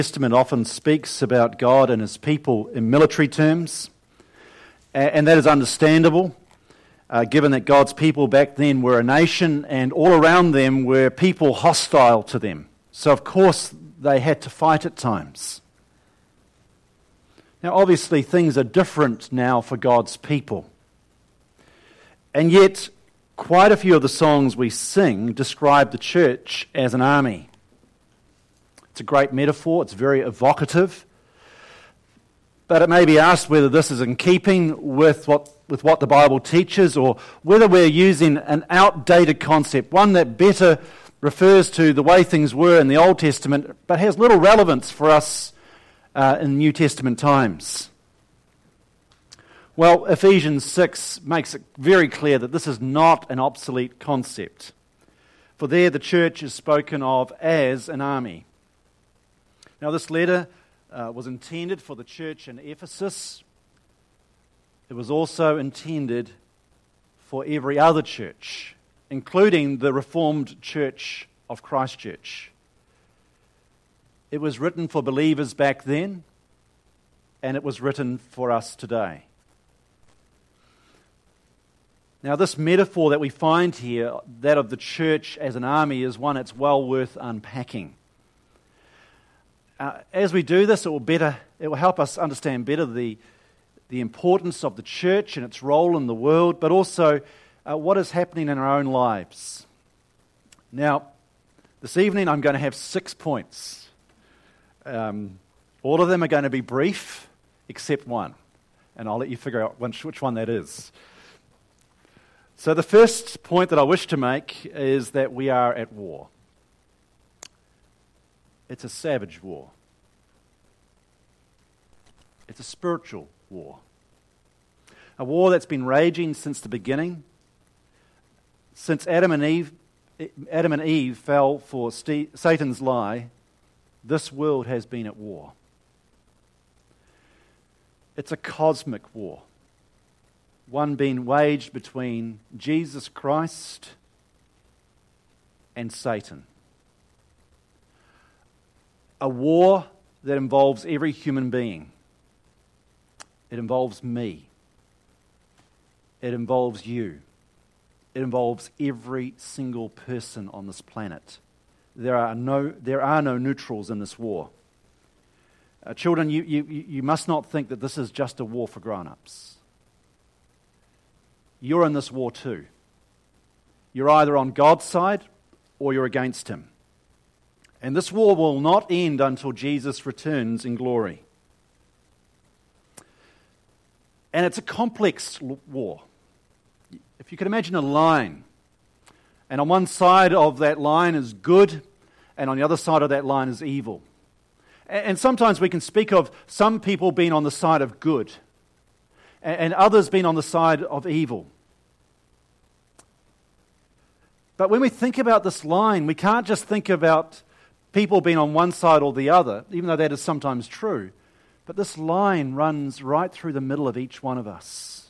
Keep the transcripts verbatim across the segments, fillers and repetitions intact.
Testament often speaks about God and his people in military terms, and that is understandable, uh, given that God's people back then were a nation and all around them were people hostile to them. So of course they had to fight at times. Now obviously things are different now for God's people. And yet quite a few of the songs we sing describe the church as an army. It's a great metaphor, it's very evocative. But it may be asked whether this is in keeping with what, with what the Bible teaches, or whether we're using an outdated concept, one that better refers to the way things were in the Old Testament, but has little relevance for us uh, in New Testament times. Well, Ephesians six makes it very clear that this is not an obsolete concept. For there the church is spoken of as an army. Now, this letter uh, was intended for the church in Ephesus. It was also intended for every other church, including the Reformed Church of Christchurch. It was written for believers back then, and it was written for us today. Now, this metaphor that we find here, that of the church as an army, is one that's well worth unpacking. Uh, as we do this, it will better it will help us understand better the, the importance of the church and its role in the world, but also uh, what is happening in our own lives. Now, this evening I'm going to have six points. Um, all of them are going to be brief, except one, and I'll let you figure out which, which one that is. So the first point that I wish to make is that we are at war. It's a savage war. It's a spiritual war. A war that's been raging since the beginning. Since Adam and Eve, Adam and Eve fell for Steve, Satan's lie, this world has been at war. It's a cosmic war. One being waged between Jesus Christ and Satan. A war that involves every human being. It involves me. It involves you. It involves every single person on this planet. There are no, there are no neutrals in this war. Uh, children, you, you, you must not think that this is just a war for grown-ups. You're in this war too. You're either on God's side or you're against him. And this war will not end until Jesus returns in glory. And it's a complex war. If you could imagine a line, and on one side of that line is good, and on the other side of that line is evil. And sometimes we can speak of some people being on the side of good, and others being on the side of evil. But when we think about this line, we can't just think about people being on one side or the other, even though that is sometimes true. But this line runs right through the middle of each one of us.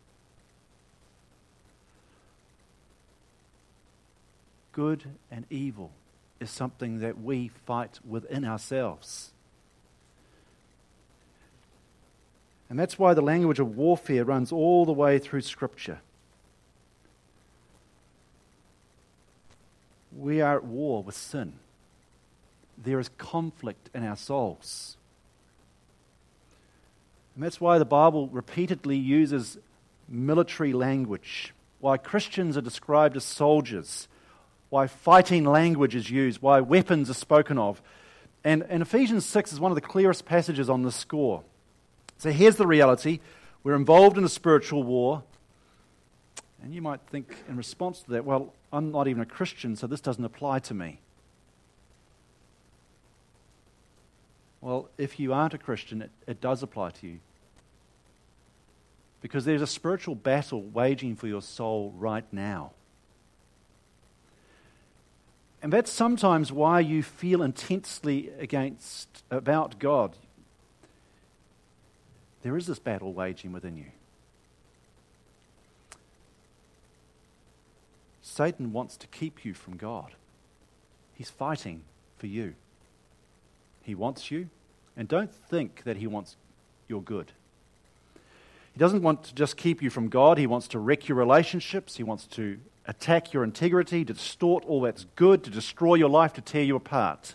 Good and evil is something that we fight within ourselves. And that's why the language of warfare runs all the way through Scripture. We are at war with sin. There is conflict in our souls. And that's why the Bible repeatedly uses military language, why Christians are described as soldiers, why fighting language is used, why weapons are spoken of. And, and Ephesians six is one of the clearest passages on this score. So here's the reality. We're involved in a spiritual war. And you might think in response to that, well, I'm not even a Christian, so this doesn't apply to me. Well, if you aren't a Christian, it, it does apply to you. Because there's a spiritual battle waging for your soul right now. And that's sometimes why you feel intensely against about God. There is this battle waging within you. Satan wants to keep you from God. He's fighting for you. He wants you, and don't think that he wants your good. He doesn't want to just keep you from God. He wants to wreck your relationships. He wants to attack your integrity, to distort all that's good, to destroy your life, to tear you apart.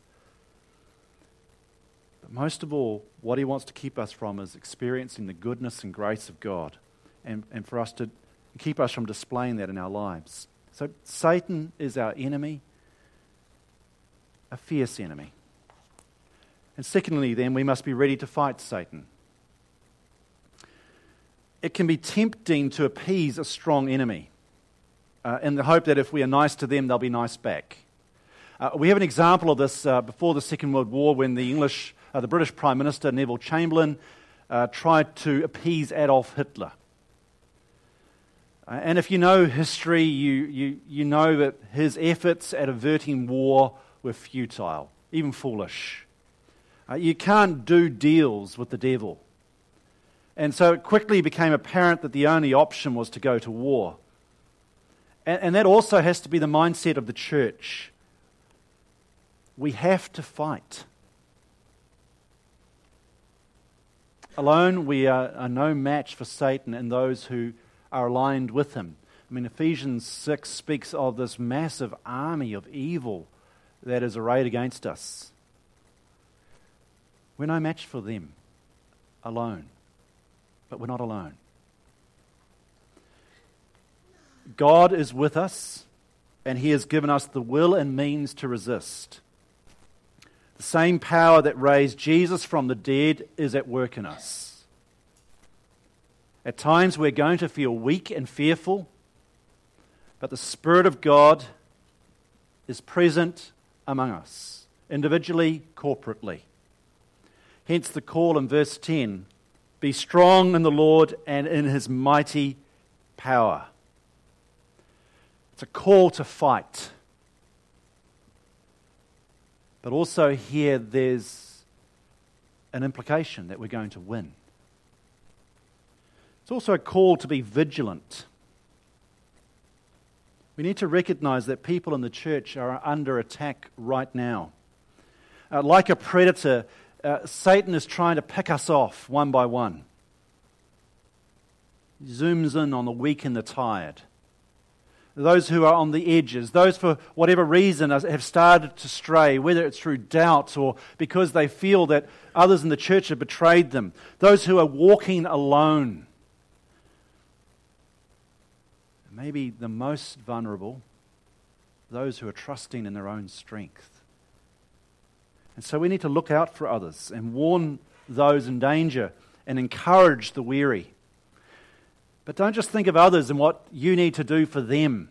But most of all, what he wants to keep us from is experiencing the goodness and grace of God, and, and for us to keep us from displaying that in our lives. So Satan is our enemy, a fierce enemy. And secondly, then, we must be ready to fight Satan. It can be tempting to appease a strong enemy uh, in the hope that if we are nice to them, they'll be nice back. Uh, we have an example of this uh, before the Second World War when the English, uh, the British Prime Minister Neville Chamberlain uh, tried to appease Adolf Hitler. Uh, and if you know history, you, you, you know that his efforts at averting war were futile, even foolish. Uh, you can't do deals with the devil. And so it quickly became apparent that the only option was to go to war. And, and that also has to be the mindset of the church. We have to fight. Alone, we are, are no match for Satan and those who are aligned with him. I mean, Ephesians six speaks of this massive army of evil that is arrayed against us. We're no match for them alone. But we're not alone. God is with us, and he has given us the will and means to resist. The same power that raised Jesus from the dead is at work in us. At times we're going to feel weak and fearful, but the Spirit of God is present among us, individually, corporately. Hence the call in verse ten, be strong in the Lord and in his mighty power. It's a call to fight. But also here there's an implication that we're going to win. It's also a call to be vigilant. We need to recognize that people in the church are under attack right now. Uh, like a predator, Uh, Satan is trying to pick us off one by one. He zooms in on the weak and the tired. Those who are on the edges, those for whatever reason have started to stray, whether it's through doubt or because they feel that others in the church have betrayed them. Those who are walking alone. Maybe the most vulnerable, those who are trusting in their own strength. And so we need to look out for others and warn those in danger and encourage the weary. But don't just think of others and what you need to do for them.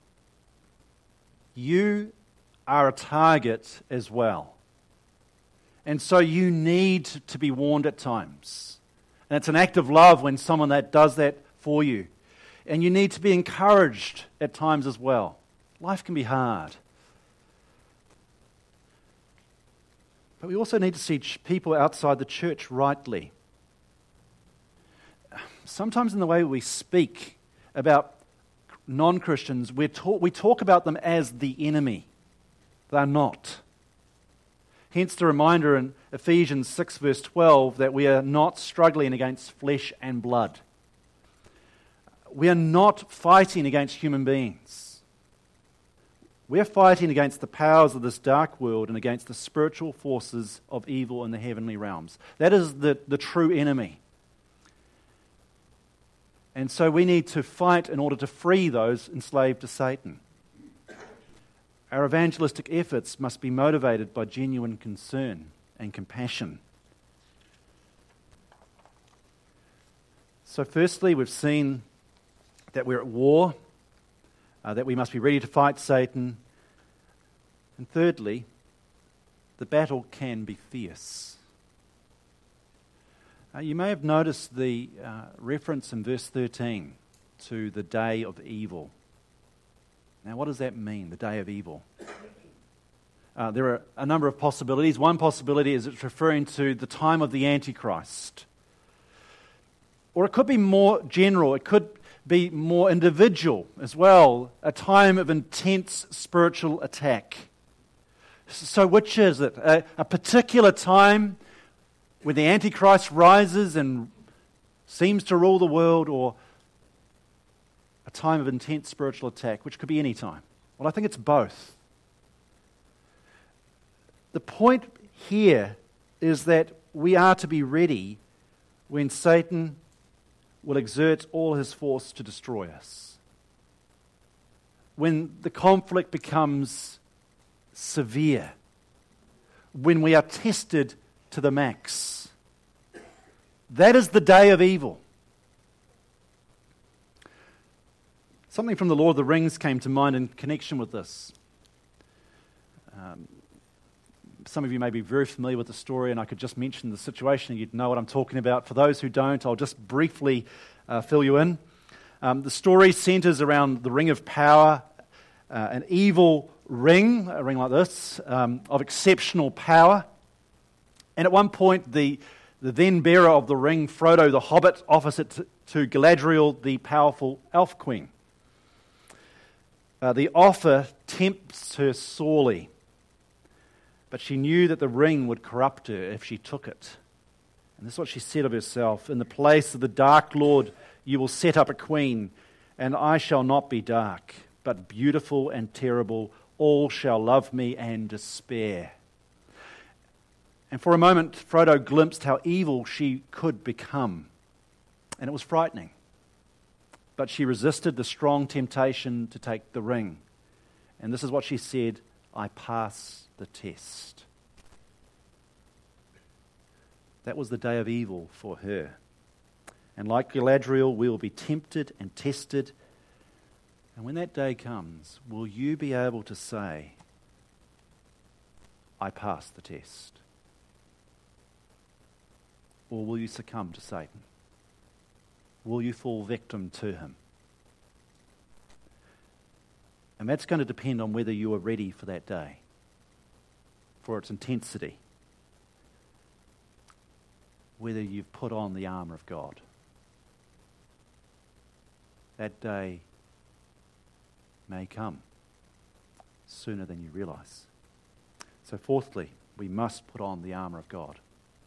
You are a target as well. And so you need to be warned at times. And it's an act of love when someone that does that for you. And you need to be encouraged at times as well. Life can be hard. But we also need to see people outside the church rightly. Sometimes in the way we speak about non-Christians, we talk, we talk about them as the enemy. They're not. Hence the reminder in Ephesians six verse twelve that we are not struggling against flesh and blood. We are not fighting against human beings. We're fighting against the powers of this dark world and against the spiritual forces of evil in the heavenly realms. That is the, the true enemy. And so we need to fight in order to free those enslaved to Satan. Our evangelistic efforts must be motivated by genuine concern and compassion. So firstly, we've seen that we're at war, Uh, that we must be ready to fight Satan. And thirdly, the battle can be fierce. Uh, you may have noticed the uh, reference in verse thirteen to the day of evil. Now, what does that mean, the day of evil? Uh, there are a number of possibilities. One possibility is it's referring to the time of the Antichrist. Or it could be more general. It could be more individual as well, a time of intense spiritual attack. So which is it? A, a particular time when the Antichrist rises and seems to rule the world, or a time of intense spiritual attack, which could be any time? Well, I think it's both. The point here is that we are to be ready when Satan will exert all his force to destroy us. When the conflict becomes severe. When we are tested to the max. That is the day of evil. Something from The Lord of the Rings came to mind in connection with this. Um, some of you may be very familiar with the story, and I could just mention the situation and you'd know what I'm talking about. For those who don't, I'll just briefly uh, fill you in. Um, the story centers around the Ring of Power, uh, an evil ring, a ring like this, um, of exceptional power. And at one point, the, the then bearer of the ring, Frodo the Hobbit, offers it to, to Galadriel, the powerful Elf Queen. Uh, the offer tempts her sorely, but she knew that the ring would corrupt her if she took it. And this is what she said of herself: "In the place of the Dark Lord you will set up a queen, and I shall not be dark, but beautiful and terrible. All shall love me and despair." And for a moment, Frodo glimpsed how evil she could become, and it was frightening. But she resisted the strong temptation to take the ring. And this is what she said: "I pass the test." That was the day of evil for her. And like Galadriel, we will be tempted and tested. And when that day comes, will you be able to say, "I passed the test"? Or will you succumb to Satan? Will you fall victim to him? And that's going to depend on whether you are ready for that day, for its intensity, whether you've put on the armour of God. That day may come sooner than you realise. So fourthly, we must put on the armour of God.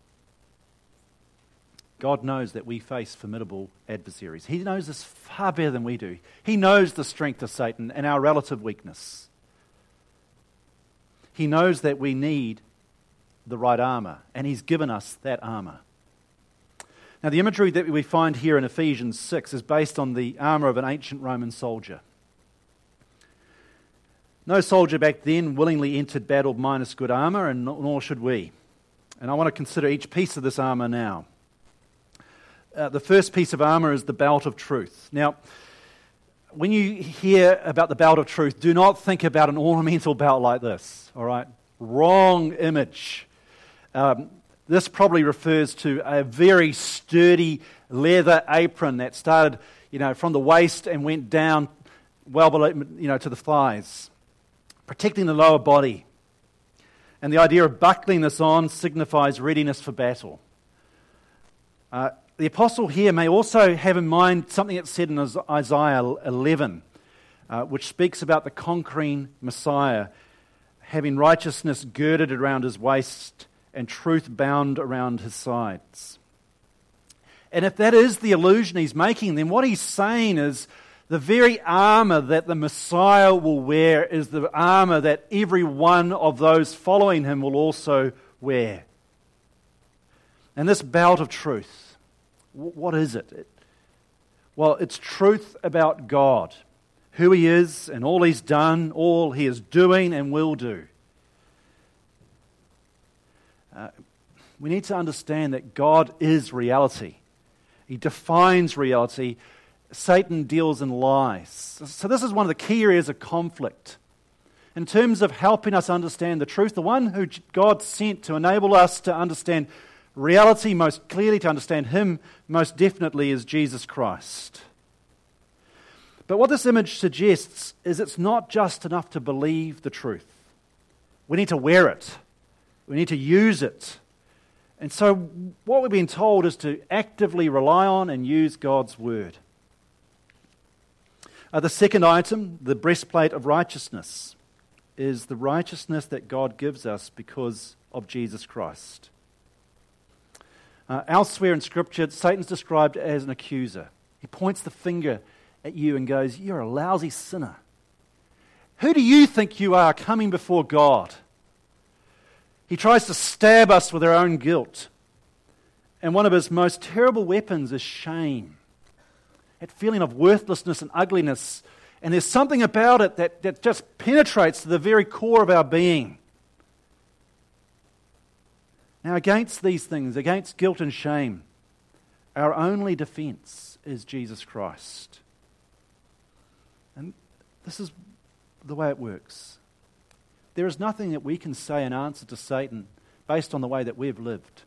God knows that we face formidable adversaries. He knows this far better than we do. He knows the strength of Satan and our relative weakness. He knows that we need the right armour, and He's given us that armour. Now, the imagery that we find here in Ephesians six is based on the armour of an ancient Roman soldier. No soldier back then willingly entered battle minus good armour, and nor should we. And I want to consider each piece of this armour now. Uh, the first piece of armour is the belt of truth. Now, when you hear about the belt of truth, do not think about an ornamental belt like this, all right? Wrong image. Um, this probably refers to a very sturdy leather apron that started, you know, from the waist and went down well below, you know, to the thighs, protecting the lower body. And the idea of buckling this on signifies readiness for battle. Uh, The apostle here may also have in mind something that's said in Isaiah eleven, uh, which speaks about the conquering Messiah having righteousness girded around his waist and truth bound around his sides. And if that is the allusion he's making, then what he's saying is the very armour that the Messiah will wear is the armour that every one of those following him will also wear. And this belt of truth, what is it? Well, it's truth about God, who He is and all He's done, all He is doing and will do. Uh, we need to understand that God is reality. He defines reality. Satan deals in lies. So this is one of the key areas of conflict. In terms of helping us understand the truth, the one who God sent to enable us to understand reality most clearly, to understand Him most definitely, is Jesus Christ. But what this image suggests is it's not just enough to believe the truth. We need to wear it. We need to use it. And so what we're being told is to actively rely on and use God's Word. Uh, the second item, the breastplate of righteousness. is the righteousness that God gives us because of Jesus Christ. Uh, elsewhere in Scripture, Satan's described as an accuser. He points the finger at you and goes, "You're a lousy sinner. Who do you think you are coming before God?" He tries to stab us with our own guilt. And one of his most terrible weapons is shame. That feeling of worthlessness and ugliness. And there's something about it that, that just penetrates to the very core of our being. Now, against these things, against guilt and shame, our only defense is Jesus Christ. And this is the way it works. There is nothing that we can say in answer to Satan based on the way that we've lived.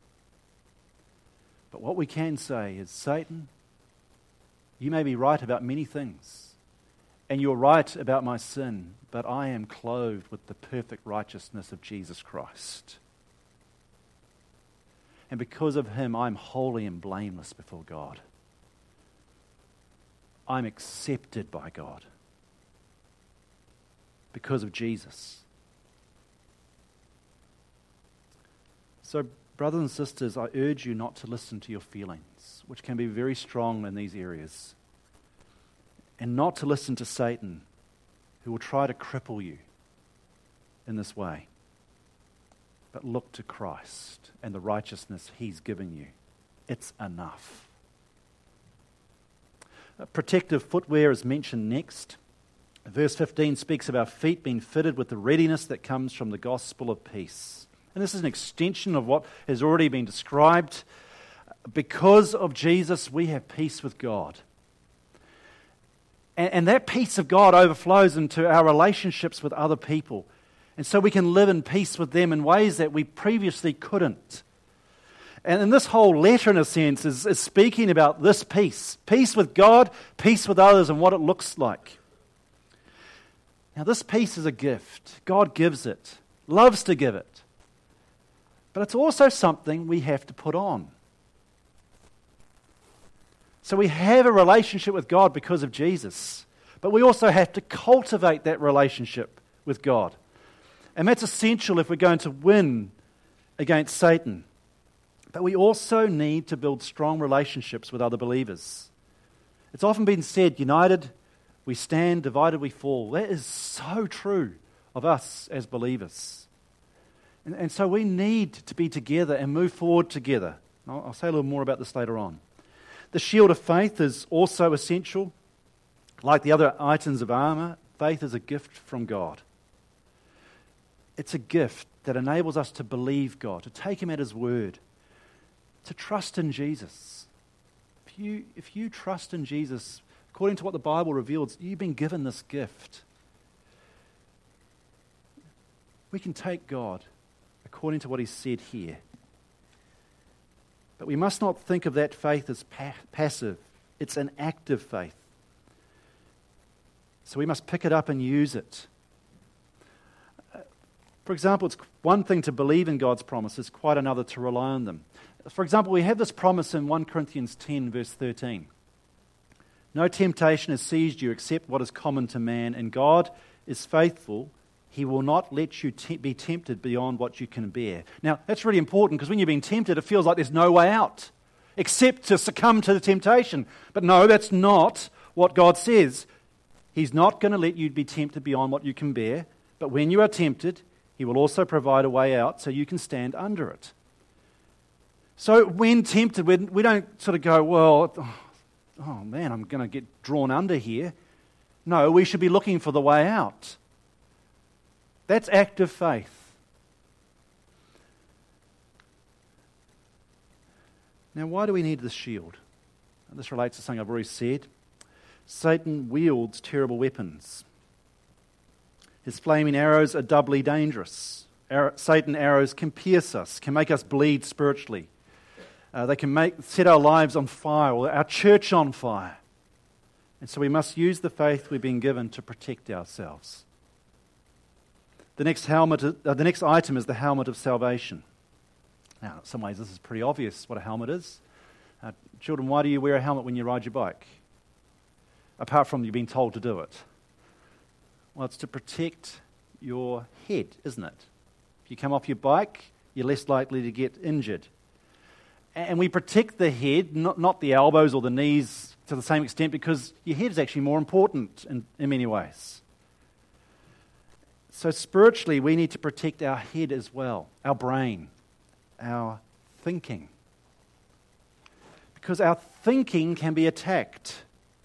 But what we can say is, Satan, you may be right about many things, and you're right about my sin, but I am clothed with the perfect righteousness of Jesus Christ. And because of him, I'm holy and blameless before God. I'm accepted by God because of Jesus. So, brothers and sisters, I urge you not to listen to your feelings, which can be very strong in these areas, and not to listen to Satan, who will try to cripple you in this way. But look to Christ and the righteousness he's given you. It's enough. Protective footwear is mentioned next. Verse fifteen speaks of our feet being fitted with the readiness that comes from the gospel of peace. And this is an extension of what has already been described. Because of Jesus, we have peace with God. And, and that peace of God overflows into our relationships with other people. And so we can live in peace with them in ways that we previously couldn't. And in this whole letter, in a sense, is, is speaking about this peace. Peace with God, peace with others, and what it looks like. Now, this peace is a gift. God gives it, loves to give it. But it's also something we have to put on. So we have a relationship with God because of Jesus. But we also have to cultivate that relationship with God. And that's essential if we're going to win against Satan. But we also need to build strong relationships with other believers. It's often been said, united we stand, divided we fall. That is so true of us as believers. And, and so we need to be together and move forward together. I'll, I'll say a little more about this later on. The shield of faith is also essential. Like the other items of armor, faith is a gift from God. It's a gift that enables us to believe God, to take him at his word, to trust in Jesus. If you, if you trust in Jesus, according to what the Bible reveals, you've been given this gift. We can take God according to what he said here. But we must not think of that faith as pa- passive. It's an active faith. So we must pick it up and use it. For example, it's one thing to believe in God's promises, quite another to rely on them. For example, we have this promise in First Corinthians ten, verse thirteen. No temptation has seized you except what is common to man, and God is faithful. He will not let you te- be tempted beyond what you can bear. Now, that's really important because when you're being tempted, it feels like there's no way out except to succumb to the temptation. But no, that's not what God says. He's not going to let you be tempted beyond what you can bear, but when you are tempted, he will also provide a way out so you can stand under it. So when tempted, we don't sort of go, well, oh man, I'm going to get drawn under here. No, we should be looking for the way out. That's active faith. Now, why do we need this shield? This relates to something I've already said. Satan wields terrible weapons. His flaming arrows are doubly dangerous. Arrow, Satan arrows can pierce us, can make us bleed spiritually. Uh, they can make set our lives on fire, or our church on fire. And so we must use the faith we've been given to protect ourselves. The next helmet, uh, the next item is the helmet of salvation. Now, in some ways, this is pretty obvious what a helmet is. Uh, children, why do you wear a helmet when you ride your bike? Apart from you being told to do it. Well, it's to protect your head, isn't it? If you come off your bike, you're less likely to get injured. And we protect the head, not, not the elbows or the knees to the same extent, because your head is actually more important in, in many ways. So spiritually, we need to protect our head as well, our brain, our thinking. Because our thinking can be attacked.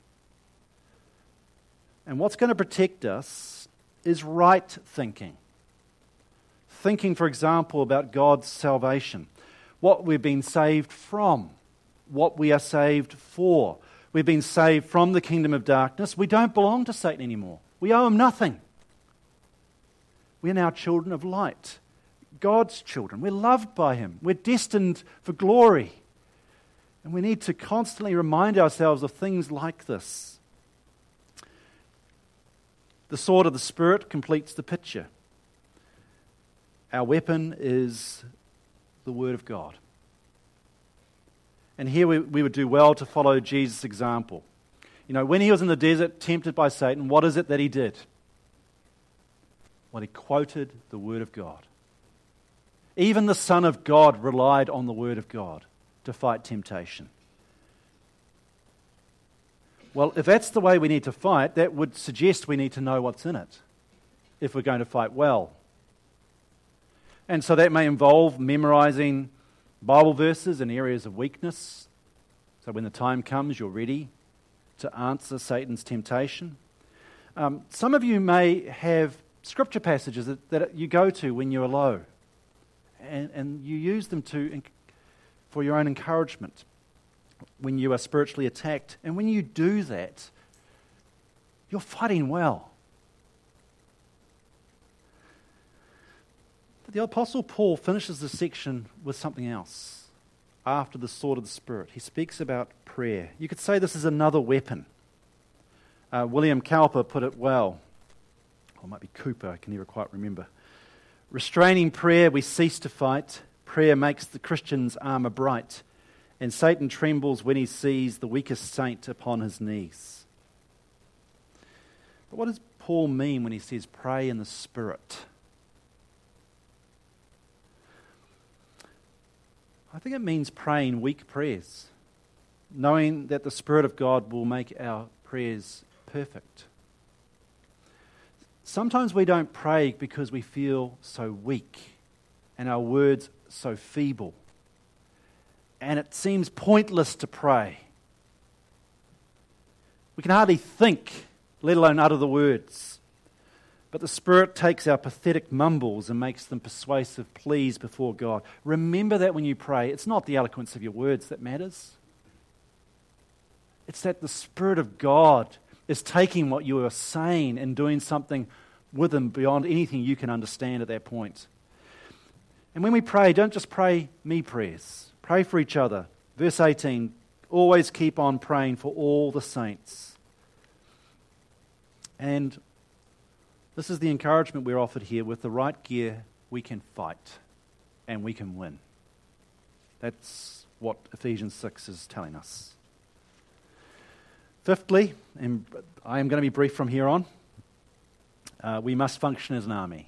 And what's going to protect us is right thinking. Thinking, for example, about God's salvation, what we've been saved from, what we are saved for. We've been saved from the kingdom of darkness. We don't belong to Satan anymore. We owe him nothing. We are now children of light, God's children. We're loved by him. We're destined for glory. And we need to constantly remind ourselves of things like this. The sword of the Spirit completes the picture. Our weapon is the Word of God. And here we, we would do well to follow Jesus' example. You know, when he was in the desert, tempted by Satan, what is it that he did? Well, he quoted the Word of God. Even the Son of God relied on the Word of God to fight temptation. Well, if that's the way we need to fight, that would suggest we need to know what's in it if we're going to fight well. And so that may involve memorizing Bible verses in areas of weakness, so when the time comes, you're ready to answer Satan's temptation. Um, some of you may have scripture passages that, that you go to when you're low, and, and you use them to for your own encouragement when you are spiritually attacked. And when you do that, you're fighting well. But the Apostle Paul finishes this section with something else. After the sword of the Spirit, he speaks about prayer. You could say this is another weapon. Uh, William Cowper put it well. Or it might be Cooper, I can never quite remember. Restraining prayer, we cease to fight. Prayer makes the Christian's armour bright. And Satan trembles when he sees the weakest saint upon his knees. But what does Paul mean when he says pray in the Spirit? I think it means praying weak prayers, knowing that the Spirit of God will make our prayers perfect. Sometimes we don't pray because we feel so weak and our words so feeble. And it seems pointless to pray. We can hardly think, let alone utter the words. But the Spirit takes our pathetic mumbles and makes them persuasive pleas before God. Remember that when you pray, it's not the eloquence of your words that matters. It's that the Spirit of God is taking what you are saying and doing something with them beyond anything you can understand at that point. And when we pray, don't just pray me prayers. Pray for each other. Verse eighteen, always keep on praying for all the saints. And this is the encouragement we're offered here. With the right gear, we can fight and we can win. That's what Ephesians six is telling us. Fifthly, and I am going to be brief from here on, uh, we must function as an army.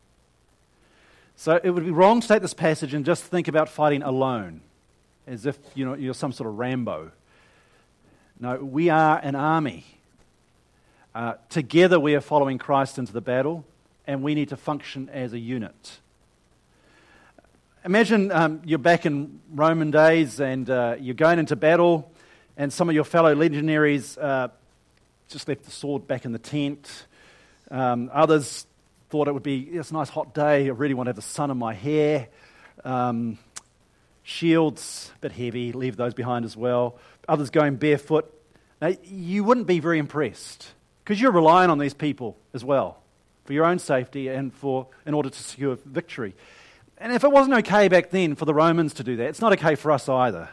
So it would be wrong to take this passage and just think about fighting alone, as if you know you're some sort of Rambo. No, we are an army. Uh, together we are following Christ into the battle, and we need to function as a unit. Imagine um, you're back in Roman days and uh, you're going into battle, and some of your fellow legionaries uh, just left the sword back in the tent. Um, others thought it would be, it's a nice hot day, I really want to have the sun in my hair. Um, shields, a bit heavy, leave those behind as well. Others going barefoot. Now, you wouldn't be very impressed, because you're relying on these people as well for your own safety and for in order to secure victory. And if it wasn't okay back then for the Romans to do that, it's not okay for us either.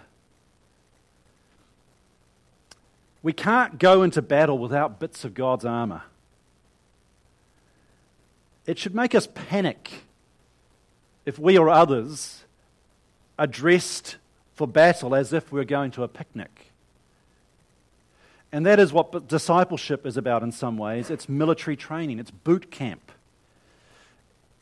We can't go into battle without bits of God's armour. It should make us panic if we or others are dressed for battle as if we're going to a picnic. And that is what discipleship is about in some ways. It's military training. It's boot camp.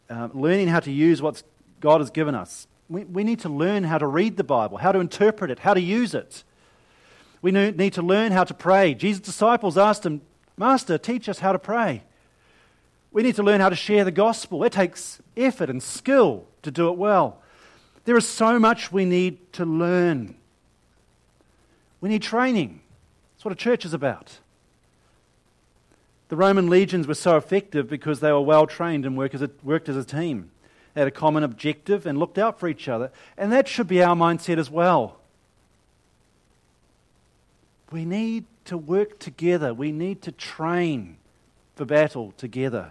uh, learning how to use what God has given us. We, we need to learn how to read the Bible, how to interpret it, how to use it. We need to learn how to pray. Jesus' disciples asked him, Master, teach us how to pray. We need to learn how to share the gospel. It takes effort and skill to do it well. There is so much we need to learn. We need training. That's what a church is about. The Roman legions were so effective because they were well trained and worked as a, worked as a team. They had a common objective and looked out for each other. And that should be our mindset as well. We need to work together. We need to train for battle together.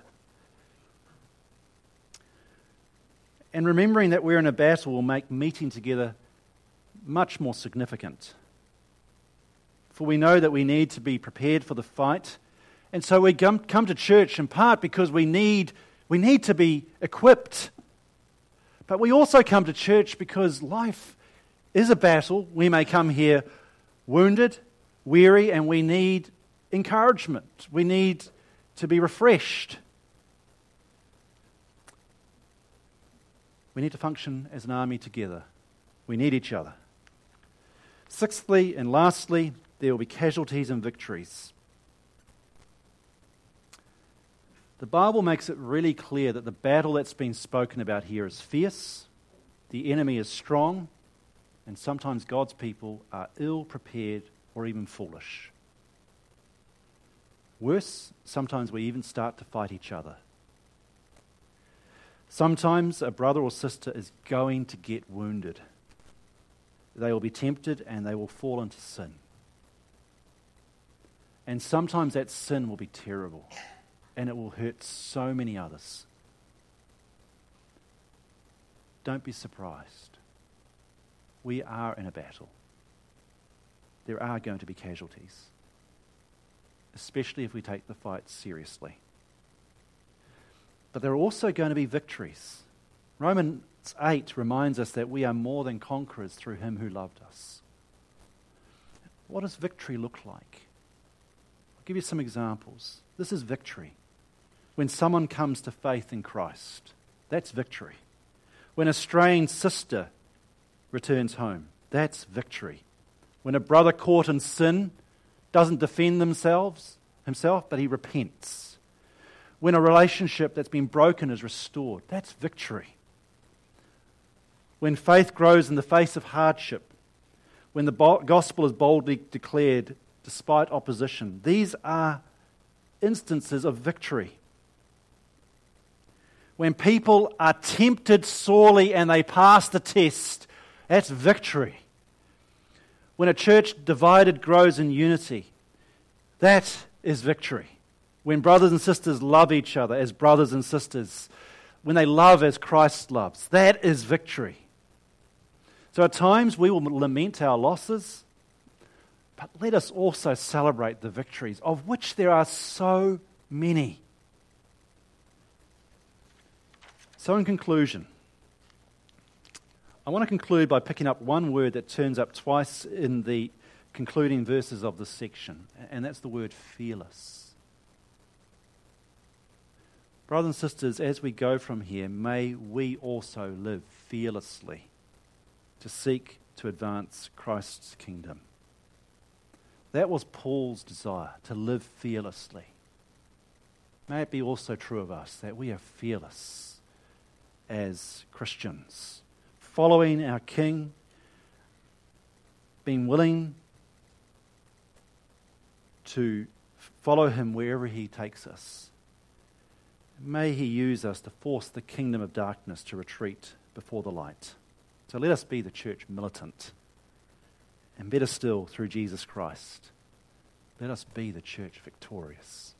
And remembering that we're in a battle will make meeting together much more significant. For we know that we need to be prepared for the fight. And so we come to church in part because we need, we need to be equipped. But we also come to church because life is a battle. We may come here wounded, weary, and we need encouragement. We need to be refreshed. We need to function as an army together. We need each other. Sixthly and lastly, there will be casualties and victories. The Bible makes it really clear that the battle that's been spoken about here is fierce, the enemy is strong, and sometimes God's people are ill-prepared or even foolish. Worse, sometimes we even start to fight each other. Sometimes a brother or sister is going to get wounded. They will be tempted and they will fall into sin. And sometimes that sin will be terrible and it will hurt so many others. Don't be surprised. We are in a battle. There are going to be casualties, especially if we take the fight seriously. But there are also going to be victories. Romans eight reminds us that we are more than conquerors through him who loved us. What does victory look like? I'll give you some examples. This is victory. When someone comes to faith in Christ, that's victory. When a straying sister returns home, that's victory. When a brother caught in sin doesn't defend themselves, himself, but he repents. When a relationship that's been broken is restored, that's victory. When faith grows in the face of hardship, when the bo- gospel is boldly declared despite opposition, these are instances of victory. When people are tempted sorely and they pass the test, that's victory. When a church divided grows in unity, that is victory. When brothers and sisters love each other as brothers and sisters, when they love as Christ loves, that is victory. So at times we will lament our losses, but let us also celebrate the victories, of which there are so many. So in conclusion, I want to conclude by picking up one word that turns up twice in the concluding verses of this section, and that's the word fearless. Brothers and sisters, as we go from here, may we also live fearlessly to seek to advance Christ's kingdom. That was Paul's desire, to live fearlessly. May it be also true of us that we are fearless as Christians, following our King, being willing to follow him wherever he takes us. May he use us to force the kingdom of darkness to retreat before the light. So let us be the church militant. And better still, through Jesus Christ, let us be the church victorious.